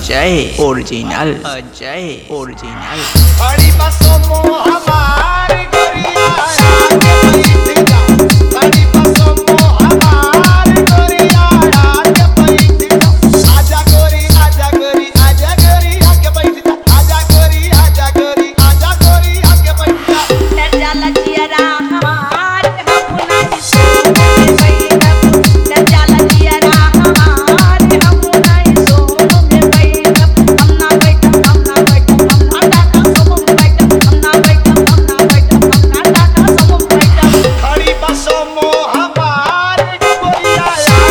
Ajay original Ajay original. बड़ी बसों में हमारी गोरिया आके बैठ जा, बड़ी बसों में हमारी गोरिया आके बैठ जा। आजा गोरी आजा गोरी आजा गोरी आके बैठ जा, आजा गोरी आजा गोरी आजा गोरी आके बैठ जा। डर जाला जियरा हमार हम नहीं सो में बैठब, डर जाला जियरा हमार हम नहीं सो में बैठब। हम ना बैठब हम ना बैठब हम ना टाटा सो में बैठब, हम ना बैठब हम ना बैठब हम ना टाटा सो में बैठब। बड़ी बसों में हमारी गोरिया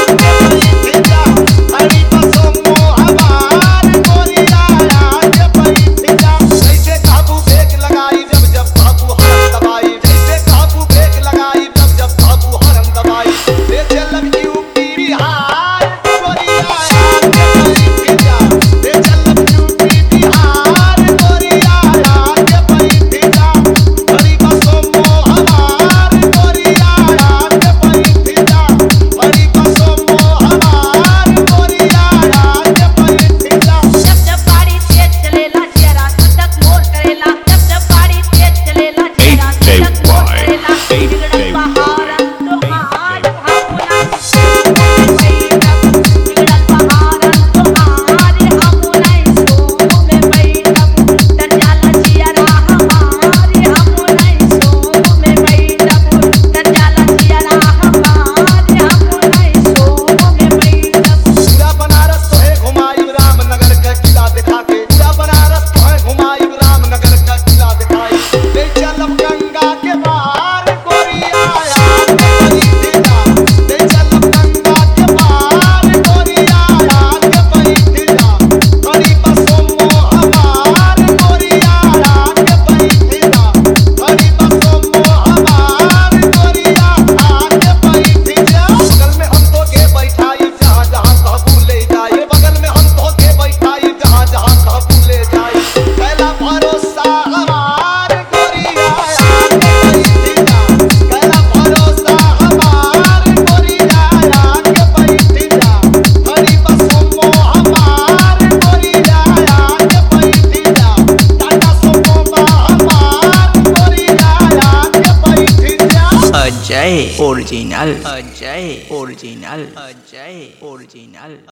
आके बैठ जा, बड़ी बसों में हमारी गोरिया आके बैठ जा। जैसे काबू ब्रेक लगाई जब जब काबू हरम दबाई, जैसे काबू ब्रेक लगाई जब जब काबू हरम दबाई। ले चल यूपी बिहार गोरिया आके बैठ जा, ले चल यूपी बिहार गोरिया आके बैठ जा। बड़ी बसों में हमारी गोरिया आके बैठ जा, बड़ी बसों में हमारी गोरिया आके बैठ जा। जब जब गाड़ी तेज चलेला जियरा धक मोर करेला, जब जब गाड़ी तेज चलेला जियरा धक मोर करेला। बिगड़ल बहारन तोहार हम नहीं सो में बैठब, बिगड़ल बहारन तोहार हम नहीं सो में बैठब। डर जाला जियरा हमार हम नहीं सो में बैठब, डर जाला जियरा हमार हम नहीं सो में बैठब। पूरा बनारस तो है घुमाई रामनगर का किला दिखा के, पूरा बनारस तो है घुमाई रामनगर का किला दिखाई। ले चलम गंगा के पार गोरिया आके बैठ जा, ले चलम गंगा के पार गोरिया आके बैठ जा। बड़ी बसों में हमारी गोरिया आके बैठ जा, बड़ी बसों में हमारी गोरिया आके बैठ जा। बगल में हम तो के बैठाई जहाँ जहाँ कहबू ले जाए, बगल में हम तो के बैठाई जहाँ जहाँ कहबू ले जाए। पहला भरोसा हमार गोरिया आके बैठ जा, पहला भरोसा हमार गोरिया आके बैठ जा। बड़ी बसों में हमार गोरिया आके बैठ जा, टाटा सुमो में हमार गोरिया आके बैठ जा। Ajay original Ajay original Ajay original.